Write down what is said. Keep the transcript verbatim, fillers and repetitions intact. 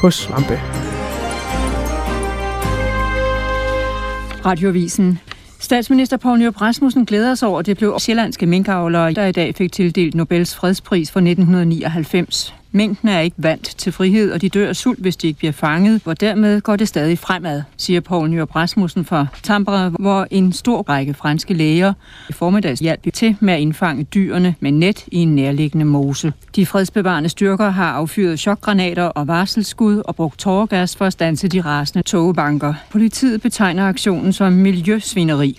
på svampe. Radioavisen. Statsminister Poul Nyrup Rasmussen glæder sig over, at det blev sjællandske minkavlere, der i dag fik tildelt Nobels fredspris for nitten nioghalvfems. Mængden er ikke vant til frihed, og de dør af sult, hvis de ikke bliver fanget, og dermed går det stadig fremad, siger Poul Nyrup Rasmussen fra Tampere, hvor en stor række franske læger i formiddags hjalp til med at indfange dyrene med net i en nærliggende mose. De fredsbevarende styrker har affyret chokgranater og varselsskud og brugt tåregas for at standse de rasende togbanker. Politiet betegner aktionen som miljøsvineri.